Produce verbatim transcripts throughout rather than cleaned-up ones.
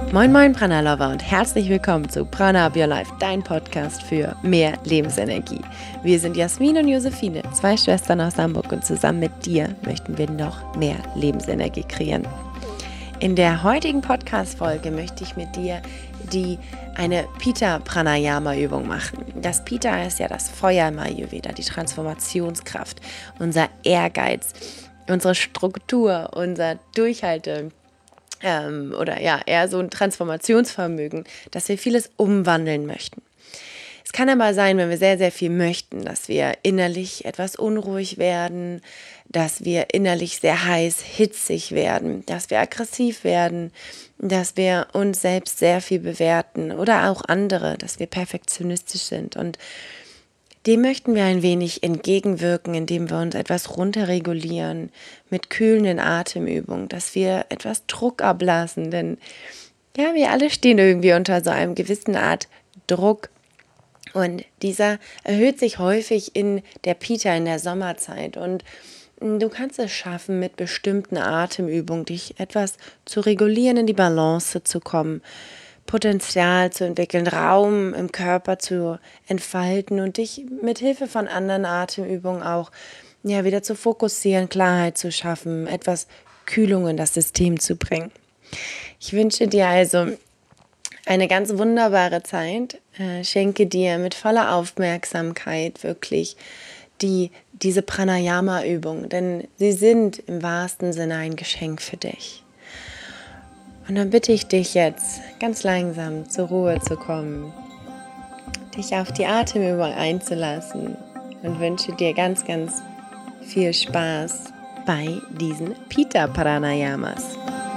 Moin moin Prana Lover und herzlich willkommen zu Prana Up Your Life, dein Podcast für mehr Lebensenergie. Wir sind Jasmin und Josephine, zwei Schwestern aus Hamburg, und zusammen mit dir möchten wir noch mehr Lebensenergie kreieren. In der heutigen Podcast-Folge möchte ich mit dir die eine Pitta Pranayama Übung machen. Das Pitta ist ja das Feuer im Ayurveda, die Transformationskraft, unser Ehrgeiz, unsere Struktur, unser Durchhalte ähm, oder ja eher so ein Transformationsvermögen, dass wir vieles umwandeln möchten. Es kann aber sein, wenn wir sehr, sehr viel möchten, dass wir innerlich etwas unruhig werden, dass wir innerlich sehr heiß, hitzig werden, dass wir aggressiv werden, dass wir uns selbst sehr viel bewerten oder auch andere, dass wir perfektionistisch sind. Und dem möchten wir ein wenig entgegenwirken, indem wir uns etwas runterregulieren mit kühlenden Atemübungen, dass wir etwas Druck ablassen, denn ja, wir alle stehen irgendwie unter so einem gewissen Art Druck. Und dieser erhöht sich häufig in der Pitta, in der Sommerzeit. Und du kannst es schaffen, mit bestimmten Atemübungen dich etwas zu regulieren, in die Balance zu kommen, Potenzial zu entwickeln, Raum im Körper zu entfalten und dich mit Hilfe von anderen Atemübungen auch ja, wieder zu fokussieren, Klarheit zu schaffen, etwas Kühlung in das System zu bringen. Ich wünsche dir also eine ganz wunderbare Zeit. Äh, schenke dir mit voller Aufmerksamkeit wirklich die, diese Pranayama-Übung, denn sie sind im wahrsten Sinne ein Geschenk für dich. Und dann bitte ich dich jetzt, ganz langsam zur Ruhe zu kommen, dich auf die Atemübung einzulassen und wünsche dir ganz, ganz viel Spaß bei diesen Pitta Pranayamas.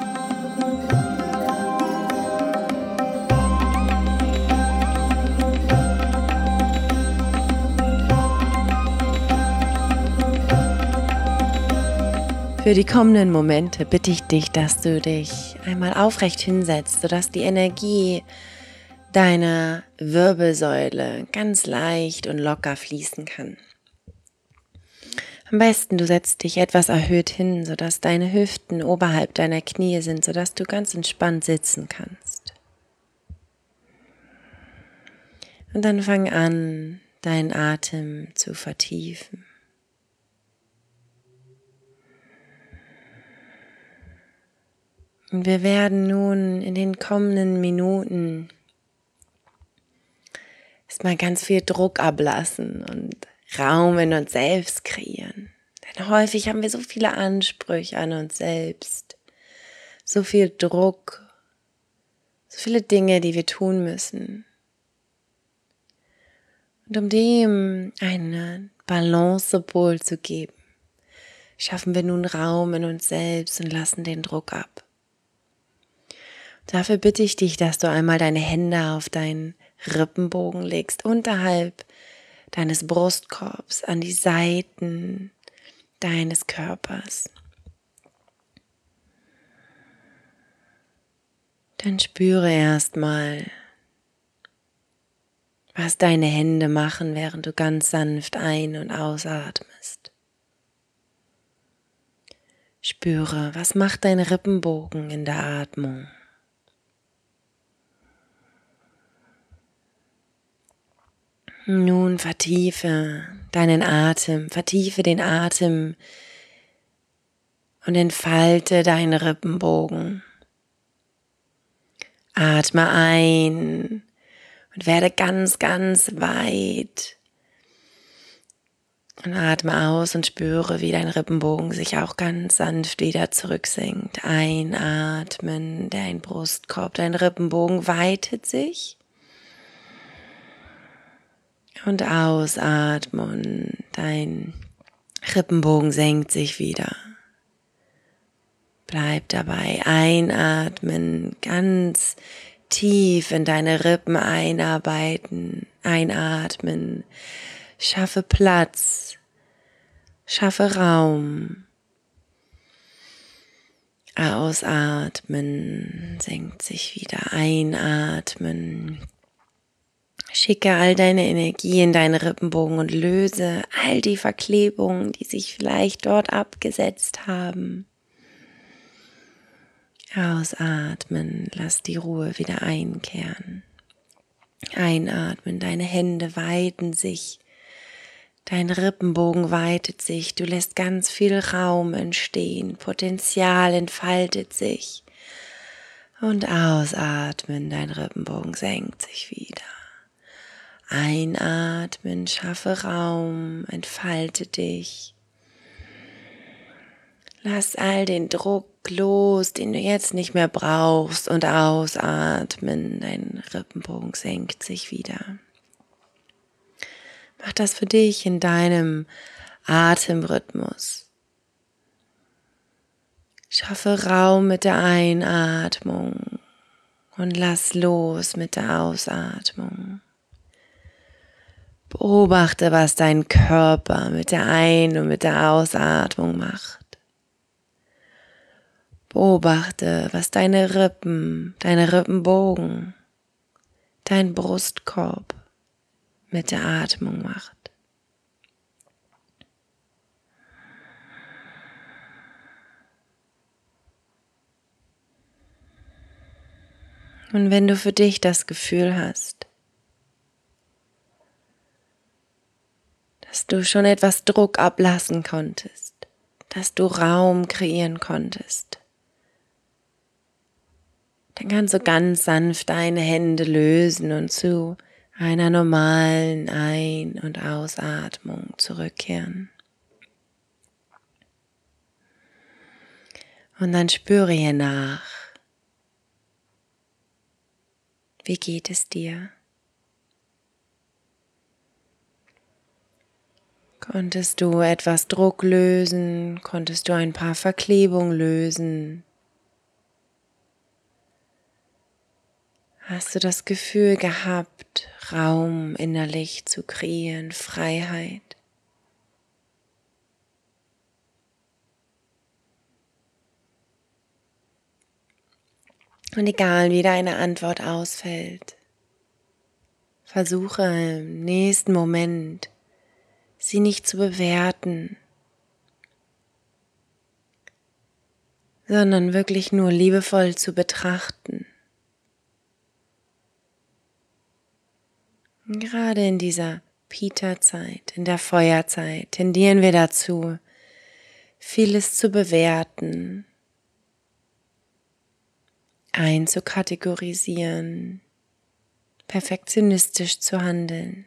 Für die kommenden Momente bitte ich dich, dass du dich einmal aufrecht hinsetzt, sodass die Energie deiner Wirbelsäule ganz leicht und locker fließen kann. Am besten, du setzt dich etwas erhöht hin, sodass deine Hüften oberhalb deiner Knie sind, sodass du ganz entspannt sitzen kannst. Und dann fang an, deinen Atem zu vertiefen. Und wir werden nun in den kommenden Minuten erstmal ganz viel Druck ablassen und Raum in uns selbst kreieren. Denn häufig haben wir so viele Ansprüche an uns selbst, so viel Druck, so viele Dinge, die wir tun müssen. Und um dem eine Balancepol zu geben, schaffen wir nun Raum in uns selbst und lassen den Druck ab. Dafür bitte ich dich, dass du einmal deine Hände auf deinen Rippenbogen legst, unterhalb deines Brustkorbs, an die Seiten deines Körpers. Dann spüre erstmal, was deine Hände machen, während du ganz sanft ein- und ausatmest. Spüre, was macht dein Rippenbogen in der Atmung. Nun vertiefe deinen Atem, vertiefe den Atem und entfalte deinen Rippenbogen. Atme ein und werde ganz, ganz weit. Und atme aus und spüre, wie dein Rippenbogen sich auch ganz sanft wieder zurücksenkt. Einatmen, dein Brustkorb, dein Rippenbogen weitet sich. Und ausatmen, dein Rippenbogen senkt sich wieder. Bleib dabei, einatmen, ganz tief in deine Rippen einarbeiten, einatmen, schaffe Platz, schaffe Raum. Ausatmen, senkt sich wieder, einatmen. Schicke all deine Energie in deinen Rippenbogen und löse all die Verklebungen, die sich vielleicht dort abgesetzt haben. Ausatmen, lass die Ruhe wieder einkehren. Einatmen, deine Hände weiten sich, dein Rippenbogen weitet sich, du lässt ganz viel Raum entstehen, Potenzial entfaltet sich. Und ausatmen, dein Rippenbogen senkt sich wieder. Einatmen, schaffe Raum, entfalte dich. Lass all den Druck los, den du jetzt nicht mehr brauchst, und ausatmen, dein Rippenbogen senkt sich wieder. Mach das für dich in deinem Atemrhythmus. Schaffe Raum mit der Einatmung und lass los mit der Ausatmung. Beobachte, was dein Körper mit der Ein- und mit der Ausatmung macht. Beobachte, was deine Rippen, deine Rippenbogen, dein Brustkorb mit der Atmung macht. Und wenn du für dich das Gefühl hast, dass du schon etwas Druck ablassen konntest, dass du Raum kreieren konntest, dann kannst du ganz sanft deine Hände lösen und zu einer normalen Ein- und Ausatmung zurückkehren. Und dann spüre hier nach. Wie geht es dir? Konntest du etwas Druck lösen? Konntest du ein paar Verklebungen lösen? Hast du das Gefühl gehabt, Raum innerlich zu kreieren, Freiheit? Und egal, wie deine Antwort ausfällt, versuche im nächsten Moment, sie nicht zu bewerten, sondern wirklich nur liebevoll zu betrachten. Und gerade in dieser Pita-Zeit, in der Feuerzeit, tendieren wir dazu, vieles zu bewerten, einzukategorisieren, perfektionistisch zu handeln.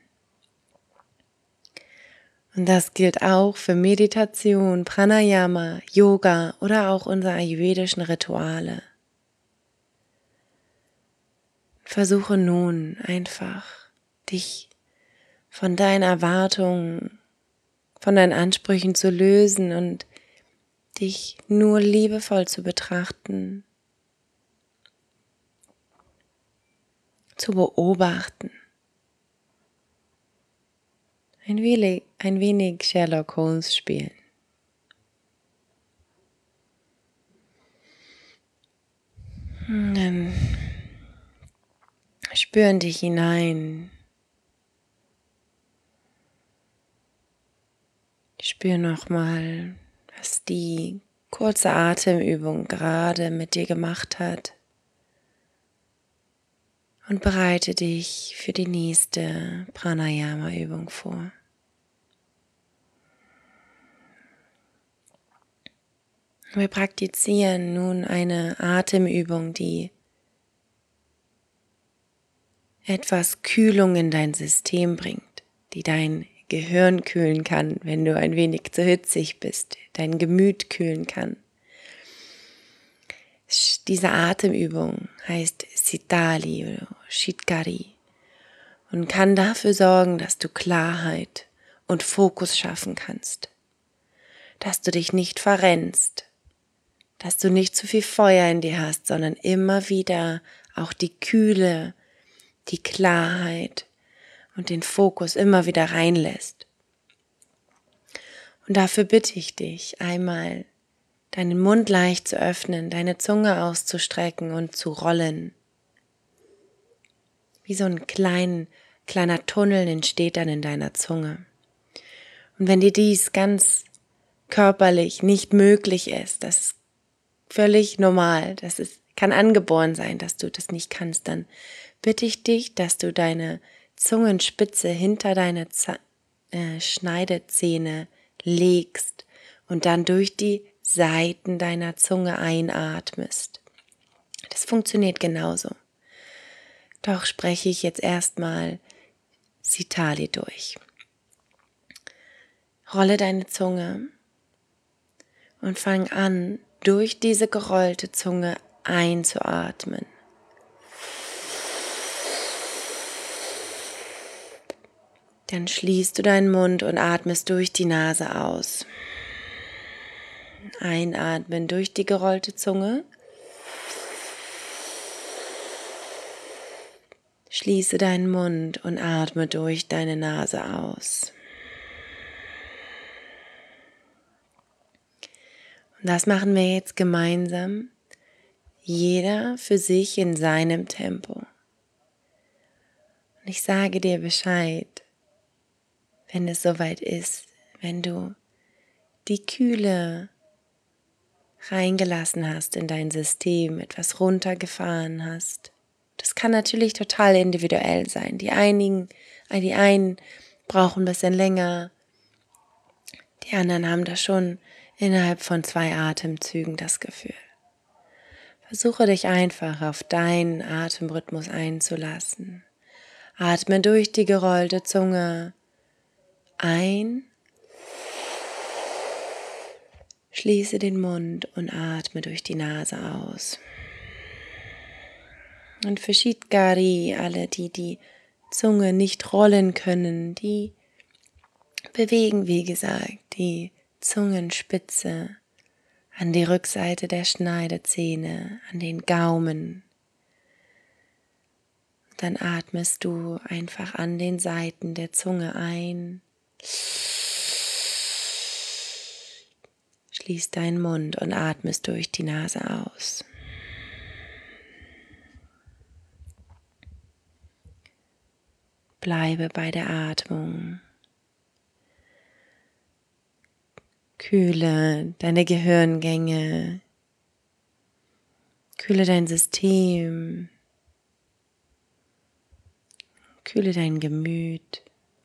Und das gilt auch für Meditation, Pranayama, Yoga oder auch unsere ayurvedischen Rituale. Versuche nun einfach, dich von deinen Erwartungen, von deinen Ansprüchen zu lösen und dich nur liebevoll zu betrachten, zu beobachten. Ein wenig, ein wenig Sherlock Holmes spielen. Und dann spüren dich hinein. Spür nochmal, was die kurze Atemübung gerade mit dir gemacht hat. Und bereite dich für die nächste Pranayama-Übung vor. Wir praktizieren nun eine Atemübung, die etwas Kühlung in dein System bringt, die dein Gehirn kühlen kann, wenn du ein wenig zu hitzig bist, dein Gemüt kühlen kann. Diese Atemübung heißt Sitali oder Shitkari und kann dafür sorgen, dass du Klarheit und Fokus schaffen kannst, dass du dich nicht verrennst, dass du nicht zu viel Feuer in dir hast, sondern immer wieder auch die Kühle, die Klarheit und den Fokus immer wieder reinlässt. Und dafür bitte ich dich, einmal deinen Mund leicht zu öffnen, deine Zunge auszustrecken und zu rollen. Wie so ein klein, kleiner Tunnel entsteht dann in deiner Zunge. Und wenn dir dies ganz körperlich nicht möglich ist, das völlig normal. Das ist, kann angeboren sein, dass du das nicht kannst. Dann bitte ich dich, dass du deine Zungenspitze hinter deine Z- äh, Schneidezähne legst und dann durch die Seiten deiner Zunge einatmest. Das funktioniert genauso. Doch spreche ich jetzt erstmal Sitali durch. Rolle deine Zunge und fang an, durch diese gerollte Zunge einzuatmen. Dann schließt du deinen Mund und atmest durch die Nase aus. Einatmen durch die gerollte Zunge. Schließe deinen Mund und atme durch deine Nase aus. Und das machen wir jetzt gemeinsam, jeder für sich in seinem Tempo. Und ich sage dir Bescheid, wenn es soweit ist, wenn du die Kühle reingelassen hast in dein System, etwas runtergefahren hast. Das kann natürlich total individuell sein. Die einigen, die einen brauchen ein bisschen länger, die anderen haben da schon innerhalb von zwei Atemzügen das Gefühl. Versuche dich einfach auf deinen Atemrhythmus einzulassen. Atme durch die gerollte Zunge ein, schließe den Mund und atme durch die Nase aus. Und für Shitgari, alle, die die Zunge nicht rollen können, die bewegen, wie gesagt, die Zungenspitze an die Rückseite der Schneidezähne, an den Gaumen. Dann atmest du einfach an den Seiten der Zunge ein. Schließt deinen Mund und atmest durch die Nase aus. Bleibe bei der Atmung. Kühle deine Gehirngänge. Kühle dein System. Kühle dein Gemüt.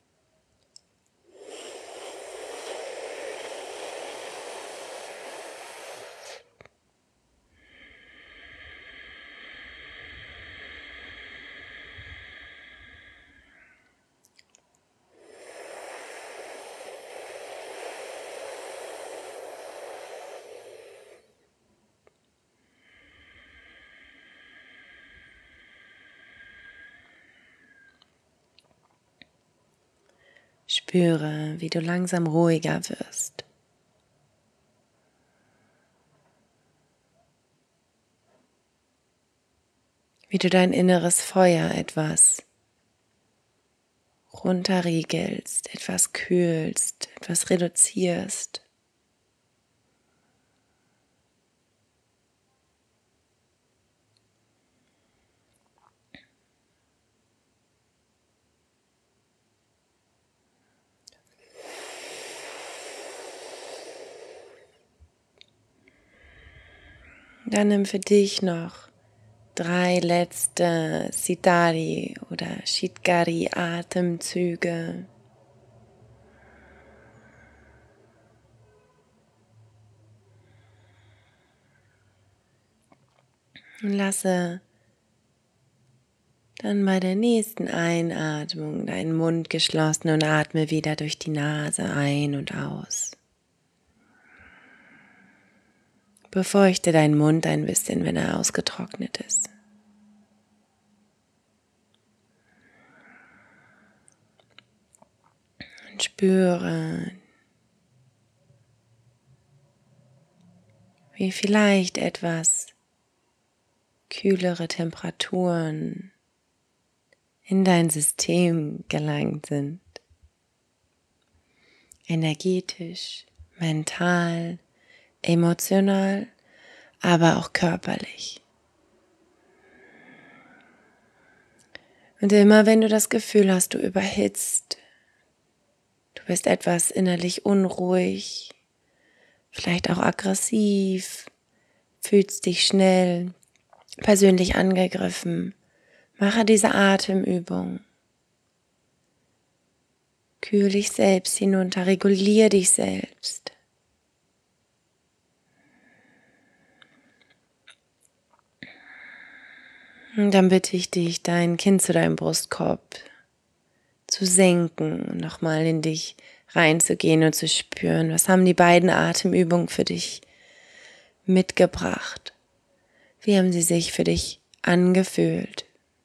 Spüre, wie du langsam ruhiger wirst. Wie du dein inneres Feuer etwas runterriegelst, etwas kühlst, etwas reduzierst. Dann nimm für dich noch drei letzte Sitari oder Shitgari Atemzüge. Und lasse dann bei der nächsten Einatmung deinen Mund geschlossen und atme wieder durch die Nase ein und aus. Befeuchte deinen Mund ein bisschen, wenn er ausgetrocknet ist. Und spüre, wie vielleicht etwas kühlere Temperaturen in dein System gelangt sind. Energetisch, mental, emotional, aber auch körperlich. Und immer wenn du das Gefühl hast, du überhitzt, du bist etwas innerlich unruhig, vielleicht auch aggressiv, fühlst dich schnell persönlich angegriffen, mache diese Atemübung. Kühl dich selbst hinunter, regulier dich selbst. Und dann bitte ich dich, dein Kinn zu deinem Brustkorb zu senken und nochmal in dich reinzugehen und zu spüren, was haben die beiden Atemübungen für dich mitgebracht? Wie haben sie sich für dich angefühlt?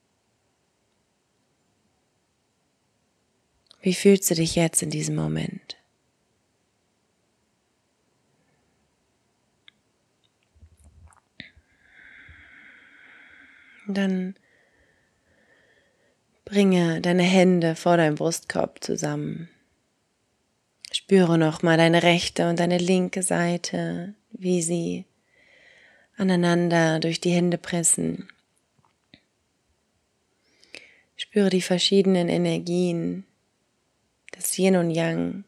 Wie fühlst du dich jetzt in diesem Moment? Und dann bringe deine Hände vor deinem Brustkorb zusammen. Spüre nochmal deine rechte und deine linke Seite, wie sie aneinander durch die Hände pressen. Spüre die verschiedenen Energien, das Yin und Yang,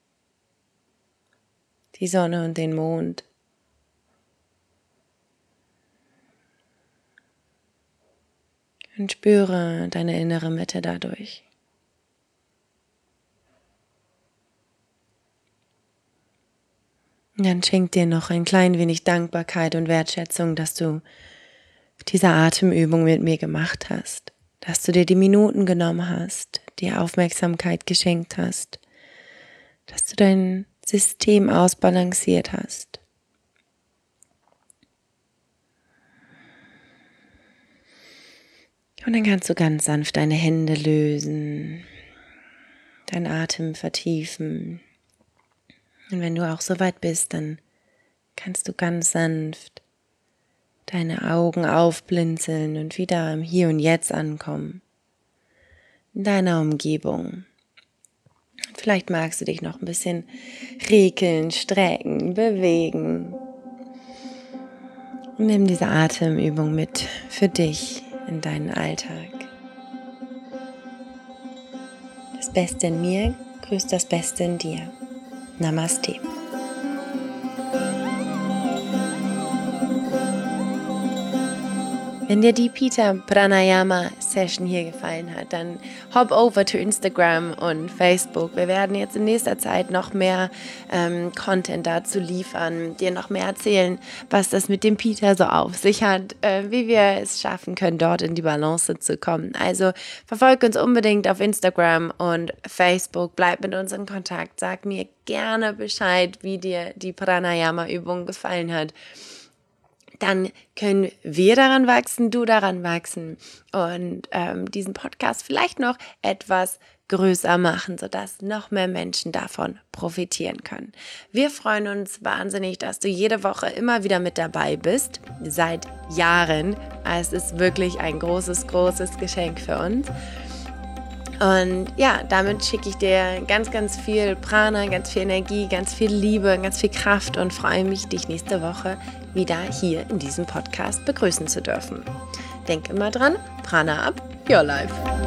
die Sonne und den Mond. Und spüre deine innere Mitte dadurch. Und dann schenk dir noch ein klein wenig Dankbarkeit und Wertschätzung, dass du diese Atemübung mit mir gemacht hast, dass du dir die Minuten genommen hast, dir Aufmerksamkeit geschenkt hast, dass du dein System ausbalanciert hast. Und dann kannst du ganz sanft deine Hände lösen, deinen Atem vertiefen. Und wenn du auch so weit bist, dann kannst du ganz sanft deine Augen aufblinzeln und wieder im Hier und Jetzt ankommen, in deiner Umgebung. Vielleicht magst du dich noch ein bisschen rekeln, strecken, bewegen. Und nimm diese Atemübung mit für dich in deinen Alltag. Das Beste in mir grüßt das Beste in dir. Namaste. Wenn dir die Pitta Pranayama Session hier gefallen hat, dann hop over to Instagram und Facebook. Wir werden jetzt in nächster Zeit noch mehr ähm, Content dazu liefern, dir noch mehr erzählen, was das mit dem Pitta so auf sich hat, äh, wie wir es schaffen können, dort in die Balance zu kommen. Also verfolg uns unbedingt auf Instagram und Facebook, bleib mit uns in Kontakt, sag mir gerne Bescheid, wie dir die Pranayama-Übung gefallen hat. Dann können wir daran wachsen, du daran wachsen und ähm, diesen Podcast vielleicht noch etwas größer machen, sodass noch mehr Menschen davon profitieren können. Wir freuen uns wahnsinnig, dass du jede Woche immer wieder mit dabei bist, seit Jahren. Es ist wirklich ein großes, großes Geschenk für uns. Und ja, damit schicke ich dir ganz, ganz viel Prana, ganz viel Energie, ganz viel Liebe, ganz viel Kraft und freue mich, dich nächste Woche wieder hier in diesem Podcast begrüßen zu dürfen. Denk immer dran, Prana up, your life.